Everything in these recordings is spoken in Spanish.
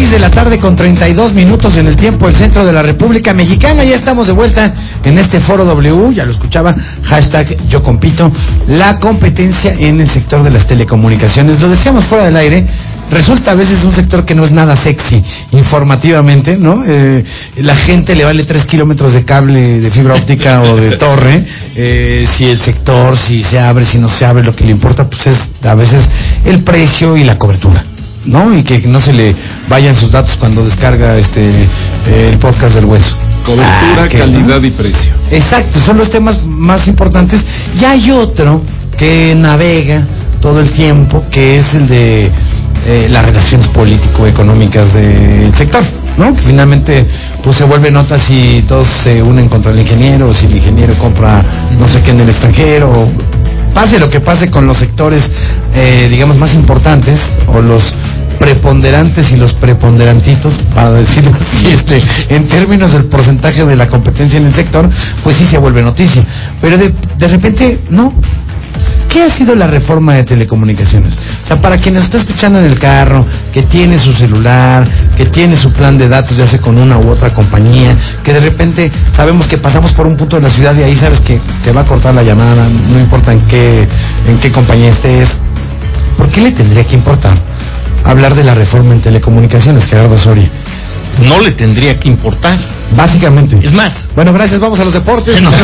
6 de la tarde con 32 minutos en el tiempo del centro de la República Mexicana. Ya estamos de vuelta en este Foro W, ya lo escuchaba, hashtag Yo Compito, la competencia en el sector de las telecomunicaciones. Lo decíamos fuera del aire, resulta a veces un sector que no es nada sexy informativamente, ¿no? La gente le vale 3 kilómetros de cable de fibra óptica o de torre, si el sector, si se abre, si no se abre, lo que le importa pues es a veces el precio y la cobertura, ¿no? Y que no se le vayan sus datos cuando descarga el podcast del Hueso. Cobertura, calidad, ¿no? Y precio. Exacto, son los temas más importantes. Y hay otro que navega todo el tiempo, que es el de las relaciones político-económicas del sector, ¿no? Que finalmente pues se vuelve nota si todos se unen contra el ingeniero, o si el ingeniero compra no sé qué en el extranjero, o pase lo que pase con los sectores digamos más importantes, o los preponderantes y los preponderantitos, para decirlo así, en términos del porcentaje de la competencia en el sector, pues sí se vuelve noticia. Pero de repente, no. ¿Qué ha sido la reforma de telecomunicaciones? O sea, para quien nos está escuchando en el carro, que tiene su celular, que tiene su plan de datos, ya sea con una u otra compañía, que de repente sabemos que pasamos por un punto de la ciudad y ahí sabes que te va a cortar la llamada, no importa en qué compañía estés. ¿Por qué le tendría que importar hablar de la reforma en telecomunicaciones, Gerardo Soria? No le tendría que importar. Básicamente. Es más. Bueno, gracias, vamos a los deportes. No.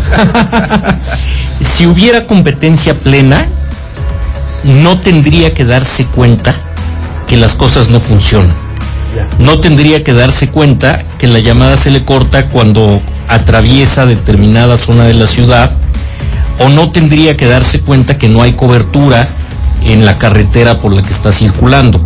Si hubiera competencia plena, no tendría que darse cuenta que las cosas no funcionan. No tendría que darse cuenta que la llamada se le corta cuando atraviesa determinada zona de la ciudad, o no tendría que darse cuenta que no hay cobertura en la carretera por la que está circulando.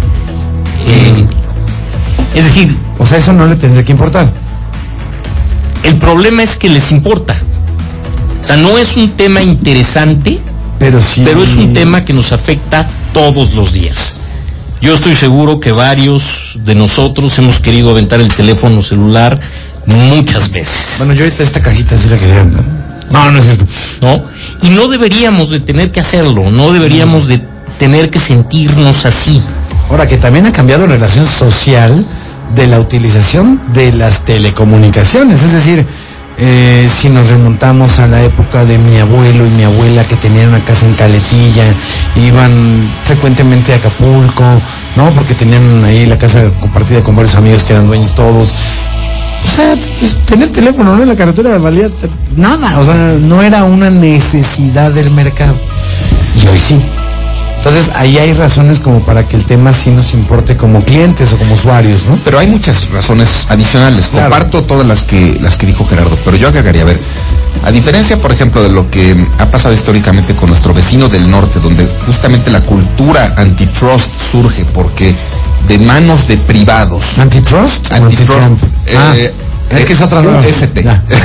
Es decir, o sea, eso no le tendría que importar. El problema es que les importa. O sea, no es un tema interesante, pero es un tema que nos afecta todos los días. Yo estoy seguro que varios de nosotros hemos querido aventar el teléfono celular muchas veces. Bueno, yo ahorita esta cajita sí la quería. No es cierto. ¿No? Y no deberíamos de tener que hacerlo, no deberíamos de tener que sentirnos así. Ahora, que también ha cambiado la relación social de la utilización de las telecomunicaciones, es decir, si nos remontamos a la época de mi abuelo y mi abuela, que tenían una casa en Caletilla, iban frecuentemente a Acapulco, ¿no? Porque tenían ahí la casa compartida con varios amigos que eran dueños todos. O sea, pues, tener teléfono, ¿no?, en la carretera valía nada, o sea, no era una necesidad del mercado. Y hoy sí. Entonces, ahí hay razones como para que el tema sí nos importe como clientes o como usuarios, ¿no? Pero hay muchas razones adicionales. Claro. Comparto todas las que dijo Gerardo, pero yo agregaría, a ver, a diferencia, por ejemplo, de lo que ha pasado históricamente con nuestro vecino del norte, donde justamente la cultura antitrust surge porque de manos de privados. ¿Antitrust? Antitrust. Es que es otra nueva. ST.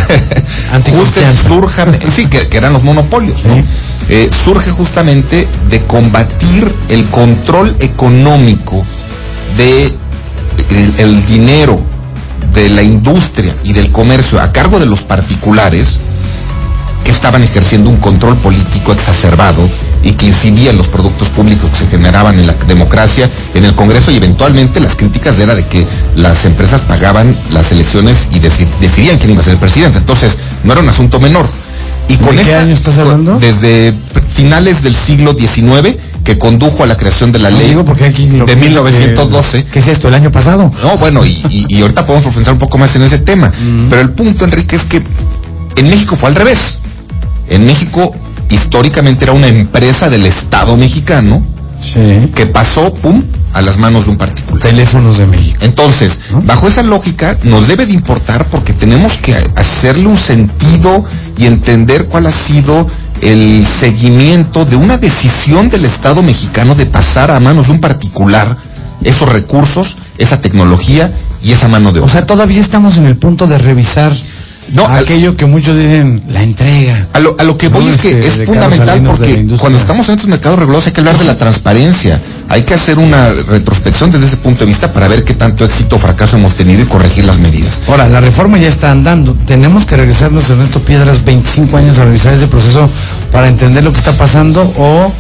Sí, que eran los monopolios, ¿no? ¿Sí? Surge justamente de combatir el control económico de el dinero de la industria y del comercio a cargo de los particulares, que estaban ejerciendo un control político exacerbado y que incidía en los productos públicos que se generaban en la democracia, en el Congreso, y eventualmente las críticas era de que las empresas pagaban las elecciones y decidían quién iba a ser el presidente. Entonces, no era un asunto menor. Y con ¿de qué año estás hablando? Desde finales del siglo XIX, que condujo a la creación de la ley de 1912. ¿Qué es esto, el año pasado? No, bueno, y ahorita podemos profundizar un poco más en ese tema. Pero el punto, Enrique, es que en México fue al revés. En México, históricamente, era una empresa del Estado mexicano, sí, que pasó, a las manos de un particular. Teléfonos de México. Entonces, bajo esa lógica, nos debe de importar porque tenemos que hacerle un sentido y entender cuál ha sido el seguimiento de una decisión del Estado mexicano de pasar a manos de un particular esos recursos, esa tecnología y esa mano de obra. O sea, todavía estamos en el punto de revisar aquello que muchos dicen, la entrega. A lo que voy es que es fundamental, porque cuando estamos en estos mercados regulados hay que hablar de la transparencia, hay que hacer una retrospección desde ese punto de vista para ver qué tanto éxito o fracaso hemos tenido y corregir las medidas. Ahora, la reforma ya está andando, tenemos que regresarnos, Ernesto Piedras, 25 años a revisar ese proceso para entender lo que está pasando, o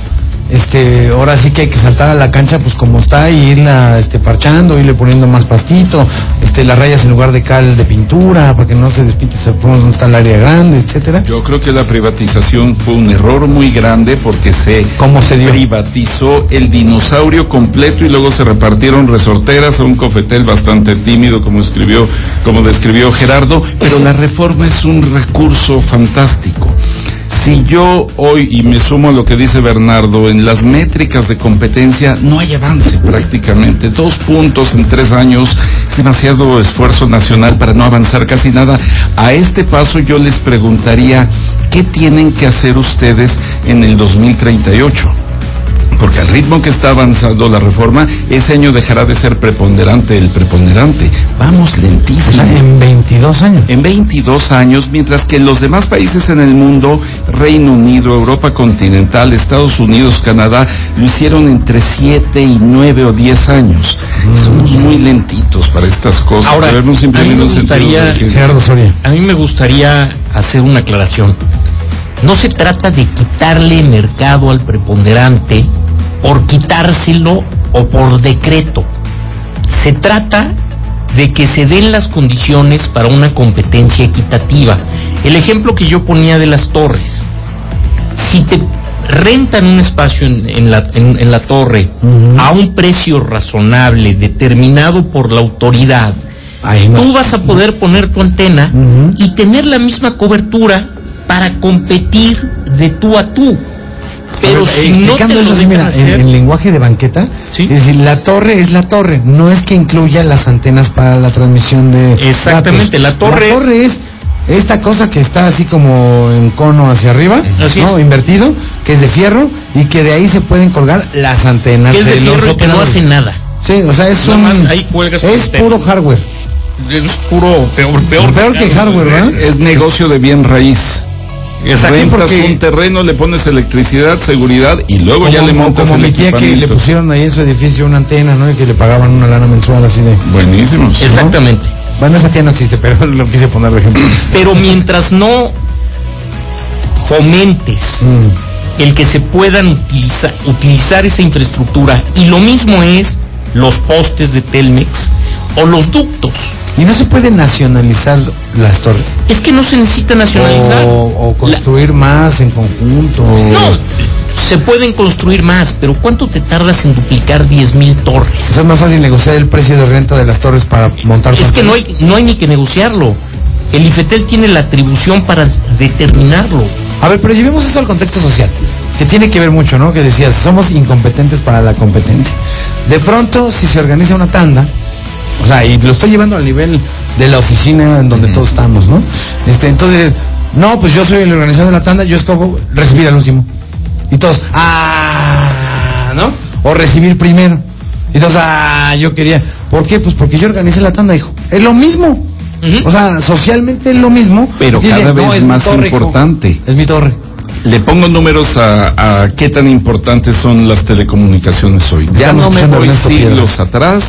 ahora sí que hay que saltar a la cancha pues como está y irla parchando, irle poniendo más pastito, las rayas en lugar de cal de pintura para que no se despinte, se pone donde está el área grande, etcétera. Yo creo que la privatización fue un error muy grande porque ¿Cómo se dio? Privatizó el dinosaurio completo y luego se repartieron resorteras a un cofetel bastante tímido, como describió Gerardo, pero la reforma es un recurso fantástico. Si yo hoy, y me sumo a lo que dice Bernardo, en las métricas de competencia no hay avance prácticamente, 2 puntos en 3 años, es demasiado esfuerzo nacional para no avanzar casi nada. A este paso yo les preguntaría, ¿qué tienen que hacer ustedes en el 2038? Porque al ritmo que está avanzando la reforma, ese año dejará de ser preponderante el preponderante. Vamos lentísimo. O sea, en 22 años. En 22 años, mientras que los demás países en el mundo, Reino Unido, Europa continental, Estados Unidos, Canadá, lo hicieron entre 7 y 9 o 10 años. Somos muy lentitos para estas cosas. Ahora, a mí me gustaría hacer una aclaración. No se trata de quitarle mercado al preponderante por quitárselo o por decreto. Se trata de que se den las condiciones para una competencia equitativa. El ejemplo que yo ponía de las torres. Si te rentan un espacio en la torre a un precio razonable determinado por la autoridad, tú vas a poder poner tu antena y tener la misma cobertura para competir de tú a tú. Pero si no te lo dejan hacer... en lenguaje de banqueta, ¿sí? Es decir, la torre es la torre, no es que incluya las antenas para la transmisión de Exactamente, datos. La torre es esta cosa que está así como en cono hacia arriba, ¿no? Invertido, que es de fierro y que de ahí se pueden colgar las antenas. Que es de fierro y que no hace nada. Sí, o sea, es puro hardware. Es puro peor que hardware, ¿verdad? Es negocio de bien raíz. Rentas un terreno, le pones electricidad, seguridad y luego ya le montas como el mi tía que le pusieron ahí en su edificio una antena, ¿no? Y que le pagaban una lana mensual así de... Buenísimos. Exactamente. ¿No? Bueno, esa tía no existe, pero lo quise poner de ejemplo. Pero mientras no fomentes el que se puedan utilizar esa infraestructura, y lo mismo es los postes de Telmex o los ductos. ¿Y no se puede nacionalizar las torres? Es que no se necesita nacionalizar. O construir más en conjunto. No, se pueden construir más, pero ¿cuánto te tardas en duplicar 10,000 torres? O sea, es más fácil negociar el precio de renta de las torres para montar... Es que no hay ni que negociarlo. El IFETEL tiene la atribución para determinarlo. A ver, pero llevemos esto al contexto social, que tiene que ver mucho, ¿no? Que decías, somos incompetentes para la competencia. De pronto, si se organiza una tanda, o sea, y lo estoy llevando al nivel de la oficina en donde todos estamos, ¿no? Entonces, no, pues yo soy el organizador de la tanda, yo escojo recibir al último. Y todos, ¿no? O recibir primero. Y todos, yo quería. ¿Por qué? Pues porque yo organicé la tanda, hijo. Es lo mismo. O sea, socialmente es lo mismo. Pero cada vez es más importante. Hijo. Es mi torre. Le pongo números a qué tan importantes son las telecomunicaciones hoy. Ya no me voy siglos atrás,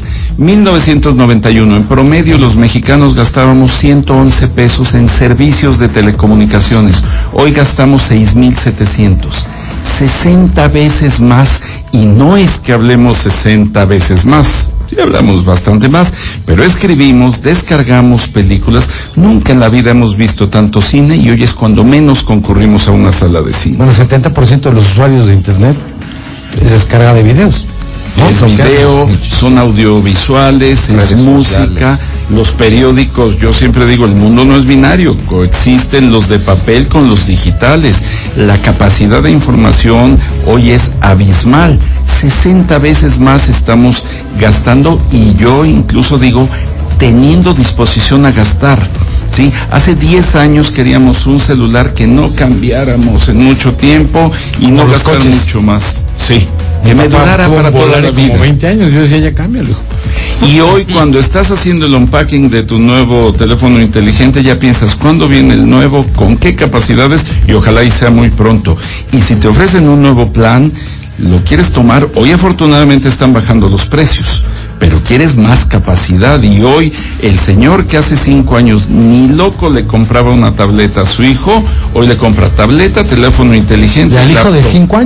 1991, en promedio los mexicanos gastábamos 111 pesos en servicios de telecomunicaciones. Hoy gastamos 6,700. 60 veces más, y no es que hablemos 60 veces más. Sí hablamos bastante más, pero escribimos, descargamos películas. Nunca en la vida hemos visto tanto cine y hoy es cuando menos concurrimos a una sala de cine. Bueno, 70% de los usuarios de internet es descarga de videos. ¿No? Es video, son audiovisuales, es música, los periódicos. Yo siempre digo, el mundo no es binario, coexisten los de papel con los digitales. La capacidad de información hoy es abismal. 60 veces más estamos gastando, y yo incluso digo, teniendo disposición a gastar. ¿Sí? Hace 10 años queríamos un celular que no cambiáramos en mucho tiempo y no gastar mucho más. Sí. Que me durara para toda la vida. Como 20 años, yo decía, ya cámbialo. Y hoy, cuando estás haciendo el unpacking de tu nuevo teléfono inteligente, ya piensas, ¿cuándo viene el nuevo? ¿Con qué capacidades? Y ojalá y sea muy pronto. Y si te ofrecen un nuevo plan, lo quieres tomar. Hoy afortunadamente están bajando los precios, pero quieres más capacidad. Y hoy, el señor que hace 5 años ni loco le compraba una tableta a su hijo, hoy le compra tableta, teléfono inteligente. ¿Y al hijo de 5 años?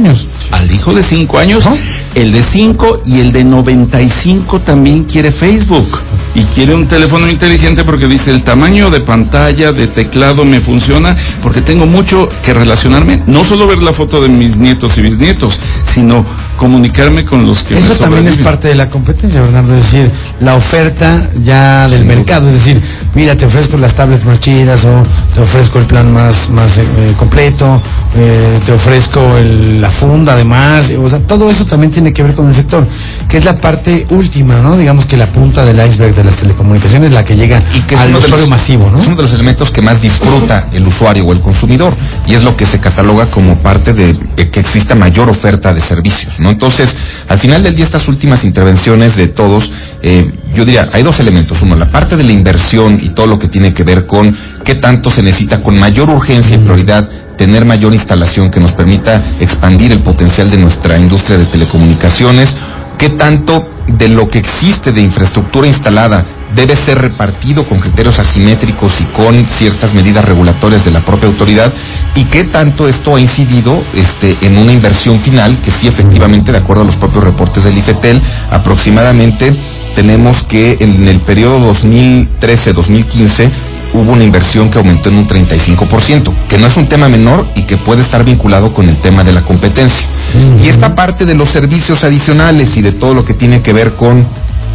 al hijo de 5 años, ¿no? El de 5 y el de 95 también quiere Facebook. Y quiere un teléfono inteligente porque dice, el tamaño de pantalla, de teclado me funciona porque tengo mucho que relacionarme, no solo ver la foto de mis nietos y bisnietos, sino comunicarme con los que Eso me también es sobreviven. parte de la competencia, Bernardo, es decir, la oferta ya del mercado, es decir, mira, te ofrezco las tablets más chidas, o te ofrezco el plan más completo, te ofrezco la funda además, o sea, todo eso también tiene que ver con el sector, que es la parte última, ¿no? Digamos que la punta del iceberg de las telecomunicaciones, la que llega y que es al usuario masivo, ¿no? Es uno de los elementos que más disfruta el usuario o el consumidor, y es lo que se cataloga como parte de que exista mayor oferta de servicios, ¿no? Entonces, al final del día, estas últimas intervenciones de todos, yo diría, hay dos elementos. Uno, la parte de la inversión y todo lo que tiene que ver con qué tanto se necesita con mayor urgencia y prioridad tener mayor instalación que nos permita expandir el potencial de nuestra industria de telecomunicaciones, qué tanto de lo que existe de infraestructura instalada debe ser repartido con criterios asimétricos y con ciertas medidas regulatorias de la propia autoridad, y qué tanto esto ha incidido en una inversión final que sí, efectivamente, de acuerdo a los propios reportes del IFETEL, aproximadamente tenemos que en el periodo 2013-2015 hubo una inversión que aumentó en un 35%, que no es un tema menor y que puede estar vinculado con el tema de la competencia. Y esta parte de los servicios adicionales y de todo lo que tiene que ver con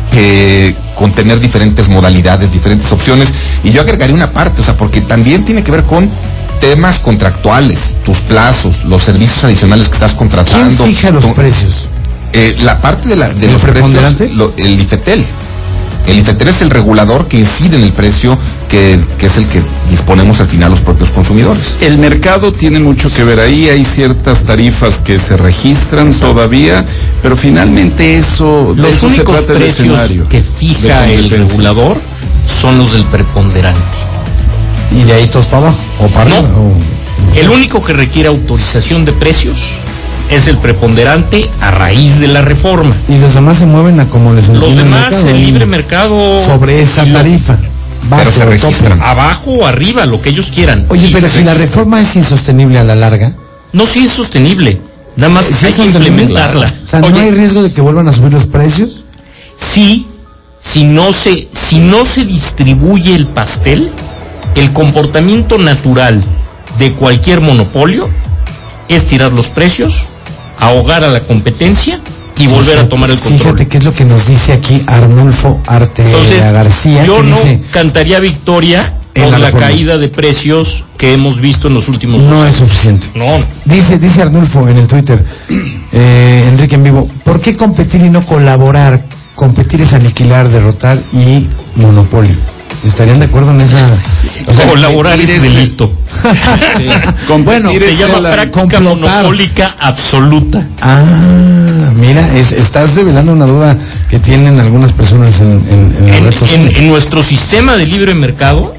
tener diferentes modalidades, diferentes opciones, y yo agregaría una parte, o sea, porque también tiene que ver con temas contractuales, tus plazos, los servicios adicionales que estás contratando. ¿Quién fija los precios? La parte de ¿El los preponderante? precios, el IFETEL. El IFETEL es el regulador que incide en el precio que es el que disponemos al final los propios consumidores. El mercado tiene mucho que ver ahí, hay ciertas tarifas que se registran todavía, pero finalmente eso, de Los eso se únicos trata el precios escenario que fija de el competencia. regulador son los del preponderante. Y de ahí todos para abajo, o para No. arriba, o... El único que requiere autorización de precios es el preponderante a raíz de la reforma. Y los demás se mueven a como les Los entiende demás, mercado, el ¿eh? libre mercado... Sobre esa tarifa. Pero se o tope. registran. Abajo o arriba, lo que ellos quieran. Oye, Y pero se si la registra. reforma es insostenible a la larga, No, sí es sostenible. Nada más ¿sí hay es que sostenible? implementarla. O sea, ¿no hay riesgo de que vuelvan a subir los precios? Sí, si no se distribuye el pastel, el comportamiento natural de cualquier monopolio es tirar los precios, ahogar a la competencia y volver a tomar el control. Fíjate qué es lo que nos dice aquí Arnulfo Arteaga Entonces, García. yo que no dice, cantaría victoria En por la la reforma. caída de precios que hemos visto en los últimos no es suficiente. No, Dice Arnulfo en el Twitter, Enrique en vivo, ¿por qué competir y no colaborar? Competir es aniquilar, derrotar y monopolio. ¿Estarían de acuerdo en esa? O sea, colaborar es delito. Bueno, Se llama práctica complotar. monopólica absoluta. Ah, mira, estás revelando una duda que tienen algunas personas en la red social. En nuestro sistema de libre mercado,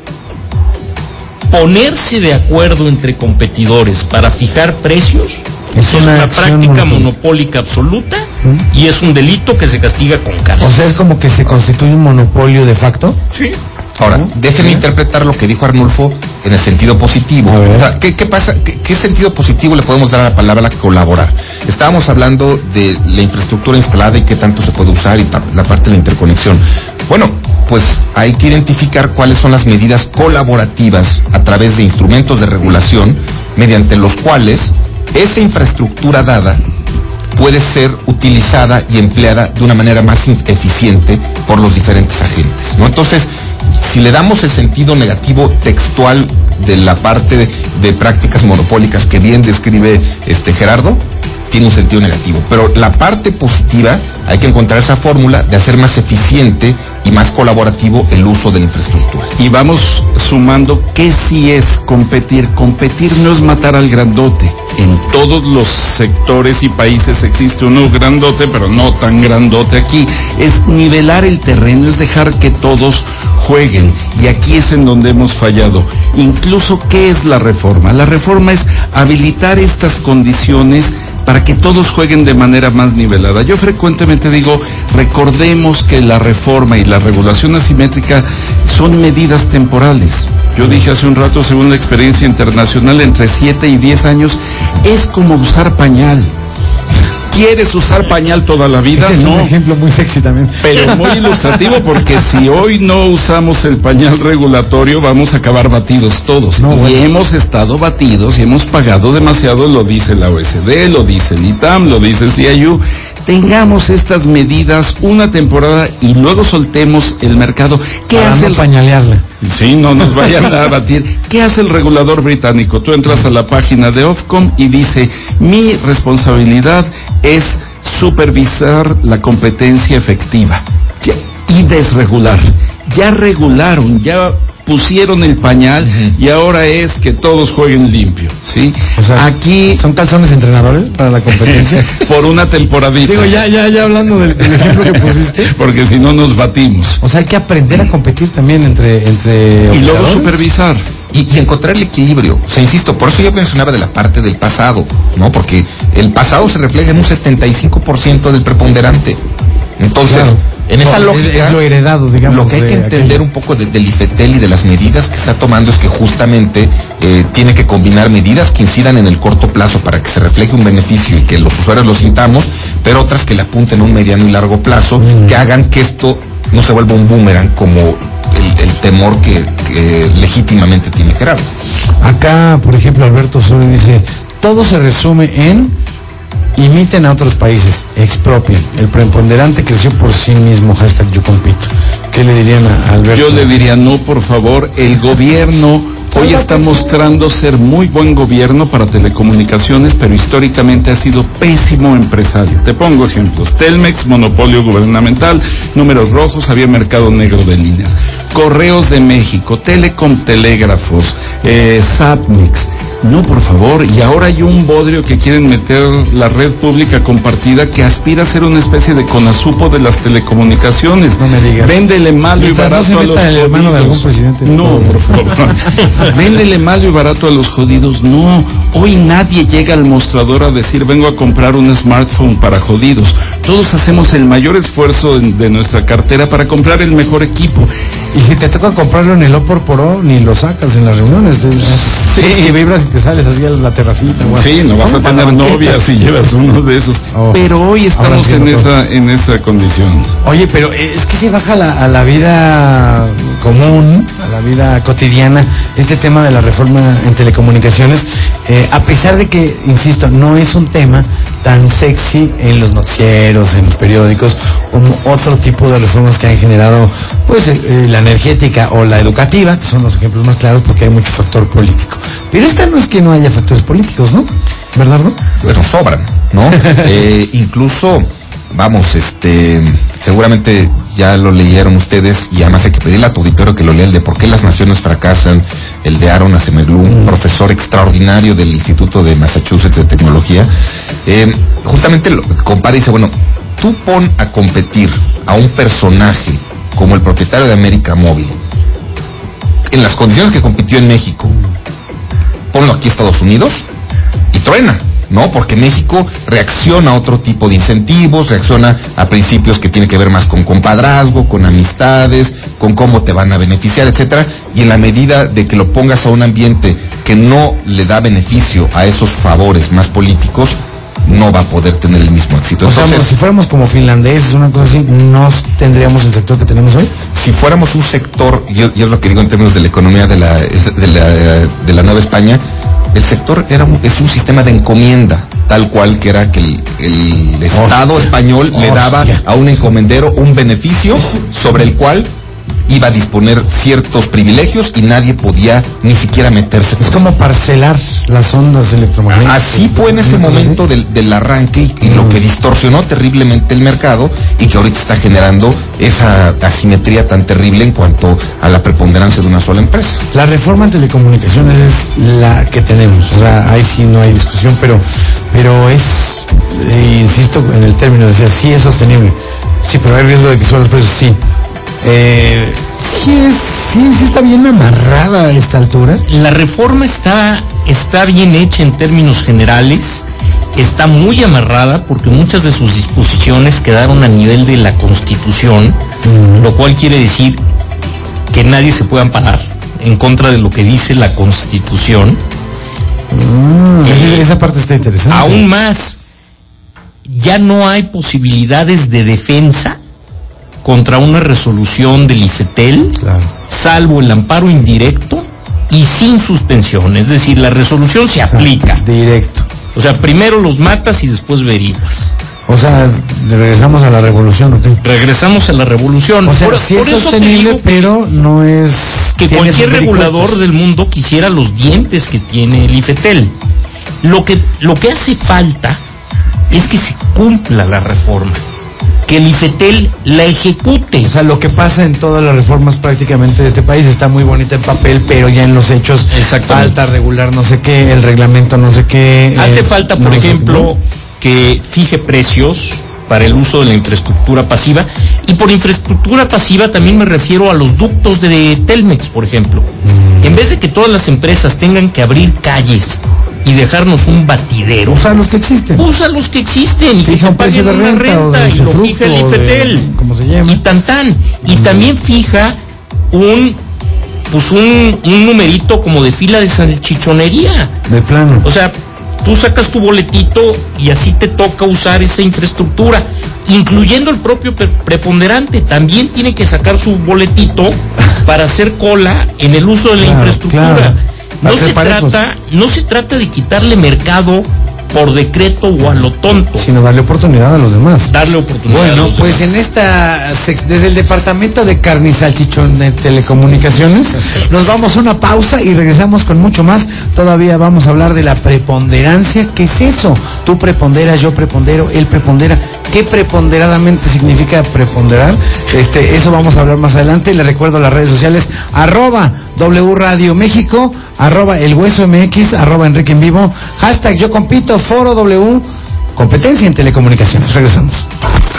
ponerse de acuerdo entre competidores para fijar precios Es es una una acción práctica monopólica. monopólica absoluta ¿Mm? y es un delito que se castiga con cárcel. O sea, es como que se constituye un monopolio de facto. Sí. Ahora, ¿No? déjenme ¿Sí? interpretar lo que dijo Arnulfo en el sentido positivo. A ver. O sea, ¿qué pasa? ¿Qué sentido positivo le podemos dar a la palabra colaborar? Estábamos hablando de la infraestructura instalada y qué tanto se puede usar y la parte de la interconexión. Bueno, pues hay que identificar cuáles son las medidas colaborativas a través de instrumentos de regulación mediante los cuales esa infraestructura dada puede ser utilizada y empleada de una manera más eficiente por los diferentes agentes, ¿no? Entonces, si le damos el sentido negativo textual de la parte de prácticas monopólicas que bien describe Gerardo, tiene un sentido negativo. Pero la parte positiva, hay que encontrar esa fórmula de hacer más eficiente y más colaborativo el uso de la infraestructura. Y vamos sumando qué sí es competir. Competir no es matar al grandote. En todos los sectores y países existe uno grandote, pero no tan grandote aquí. Es nivelar el terreno, es dejar que todos jueguen. Y aquí es en donde hemos fallado. Incluso, ¿qué es la reforma? La reforma es habilitar estas condiciones para que todos jueguen de manera más nivelada. Yo frecuentemente digo, recordemos que la reforma y la regulación asimétrica son medidas temporales. Yo dije hace un rato, según la experiencia internacional, entre 7 y 10 años es como usar pañal. ¿Quieres usar pañal toda la vida? Ese es no. un ejemplo muy sexy también. Pero muy ilustrativo, porque si hoy no usamos el pañal regulatorio, vamos a acabar batidos todos. No, y bueno. hemos estado batidos y hemos pagado demasiado, lo dice la OECD, lo dice el ITAM, lo dice el CIU. Tengamos estas medidas una temporada y luego soltemos el mercado. ¿Qué Para hace no el pañalearla? Sí, no nos vayan a batir. ¿Qué hace el regulador británico? Tú entras a la página de Ofcom y dice, mi responsabilidad es supervisar la competencia efectiva y desregular. Ya regularon, ya pusieron el pañal y ahora es que todos jueguen limpio, ¿sí? O sea, aquí ¿son calzones entrenadores para la competencia? por una temporadita. Digo, ya hablando del ejemplo que pusiste. Porque si no nos batimos. O sea, hay que aprender a competir también entre Y luego operadores. supervisar. Y encontrar el equilibrio. O sea, insisto, por eso yo mencionaba de la parte del pasado, ¿no? Porque el pasado se refleja en un 75% del preponderante. Entonces, Claro. en esa No, lógica, es lo heredado, digamos. lo que hay que de entender aquello. un poco del IFETEL y de las medidas que está tomando es que justamente tiene que combinar medidas que incidan en el corto plazo para que se refleje un beneficio y que los usuarios lo sintamos, pero otras que le apunten a un mediano y largo plazo, que hagan que esto no se vuelva un boomerang como el temor que legítimamente tiene Gerardo. Acá, por ejemplo, Alberto Osorio dice, todo se resume en imiten a otros países, expropien. El preponderante creció por sí mismo, hashtag yo compito. ¿Qué le dirían a Alberto? Yo le diría, no, por favor, el gobierno hoy está mostrando ser muy buen gobierno para telecomunicaciones, pero históricamente ha sido pésimo empresario. Te pongo ejemplos. Telmex, monopolio gubernamental, números rojos, había mercado negro de líneas. Correos de México, Telecom Telégrafos, Satmix. No, por favor, y ahora hay un bodrio que quieren meter la red pública compartida que aspira a ser una especie de CONASUPO de las telecomunicaciones. No me digas. Véndele malo y Mientras no barato se a los meta el hermano de algún jodidos. presidente. No, por favor. Véndele malo y barato a los jodidos. No, hoy nadie llega al mostrador a decir vengo a comprar un smartphone para jodidos. Todos hacemos el mayor esfuerzo de nuestra cartera para comprar el mejor equipo. Y si te toca comprarlo en el O por O, ni lo sacas en las reuniones. Sí, que vibras y te sales así a la terracita. Guau. Sí, no vas a Para la tener banqueta. novia si llevas uno de esos. Oh, pero hoy ahora estamos entiendo todo. en esa condición. Oye, pero es que se baja a la vida común, a la vida cotidiana, este tema de la reforma en telecomunicaciones, a pesar de que, insisto, no es un tema tan sexy en los noticieros, en los periódicos, como otro tipo de reformas que han generado, pues, la energética o la educativa, que son los ejemplos más claros porque hay mucho factor político. Pero esta no es que no haya factores políticos, ¿no? ¿Bernardo? Bueno, sobran, ¿no? Incluso, vamos, seguramente ya lo leyeron ustedes y además hay que pedirle a tu auditorio que lo lea, el de por qué las naciones fracasan, el de Aaron Acemoglu, un profesor extraordinario del Instituto de Massachusetts de Tecnología. Justamente lo compara y dice, bueno, tú pon a competir a un personaje como el propietario de América Móvil, en las condiciones que compitió en México, ponlo aquí a Estados Unidos y truena, ¿no? Porque México reacciona a otro tipo de incentivos, reacciona a principios que tienen que ver más con compadrazgo, con amistades, con cómo te van a beneficiar, etcétera, y en la medida de que lo pongas a un ambiente que no le da beneficio a esos favores más políticos, no va a poder tener el mismo éxito. O sea, Entonces, si fuéramos como finlandeses, una cosa así, ¿no tendríamos el sector que tenemos hoy? si fuéramos un sector, yo es lo que digo en términos de la economía de la Nueva España, el sector es un sistema de encomienda, tal cual que era que el Estado español le daba a un encomendero un beneficio sobre el cual iba a disponer ciertos privilegios y nadie podía ni siquiera meterse. Es como parcelar las ondas electromagnéticas. Así fue en ese momento del arranque y lo que distorsionó terriblemente el mercado y que ahorita está generando esa asimetría tan terrible en cuanto a la preponderancia de una sola empresa. La reforma en telecomunicaciones es la que tenemos, o sea, ahí sí no hay discusión, pero es, insisto en el término, decía, sí es sostenible, sí, pero hay riesgo de que suban los precios, sí. Sí está bien amarrada a esta altura. La reforma está bien hecha en términos generales, está muy amarrada porque muchas de sus disposiciones quedaron a nivel de la Constitución, lo cual quiere decir que nadie se puede amparar en contra de lo que dice la Constitución. Esa parte está interesante. Aún más, ya no hay posibilidades de defensa contra una resolución del IFETEL, Claro. salvo el amparo indirecto y sin suspensión. Es decir, la resolución se aplica. Directo. O sea, primero los matas y después averiguas. O sea, regresamos a la revolución, ¿ok? Regresamos a la revolución. O sea, sí es eso te sostenible, digo pero no es... que tiene cualquier sus regulador vericuetos. del mundo quisiera los dientes que tiene el IFETEL. Lo que hace falta es que se cumpla la reforma, que el IFETEL la ejecute. O sea, lo que pasa en todas las reformas prácticamente de este país está muy bonita en papel, pero ya en los hechos falta regular no sé qué, el reglamento no sé qué. Hace falta, por no sé, ejemplo, ¿no? que fije precios para el uso de la infraestructura pasiva, y por infraestructura pasiva también me refiero a los ductos de Telmex, por ejemplo. En vez de que todas las empresas tengan que abrir calles y dejarnos un batidero, Usa los que existen. usa los que existen y que Fija te un precio paguen de una renta, o de renta y lo usufructo, fija el o de IFETEL. como se llame. Y tan. Y también fija un numerito como de fila de salchichonería. De plano. O sea, tú sacas tu boletito y así te toca usar esa infraestructura, incluyendo el propio preponderante. También tiene que sacar su boletito para hacer cola en el uso de la infraestructura. Claro. No se trata de quitarle mercado por decreto o a lo tonto, Sino darle oportunidad a los demás. darle oportunidad. a Bueno, los pues demás. en desde el departamento de carne y salchichón de telecomunicaciones, nos vamos a una pausa y regresamos con mucho más. Todavía vamos a hablar de la preponderancia. ¿Qué es eso? Tú preponderas, yo prepondero, él prepondera. ¿Qué preponderadamente significa preponderar? Eso vamos a hablar más adelante. Les recuerdo las redes sociales, @W Radio México, @El Hueso MX, @Enrique en Vivo, #Yo Compito, Foro W, competencia en telecomunicaciones. Regresamos.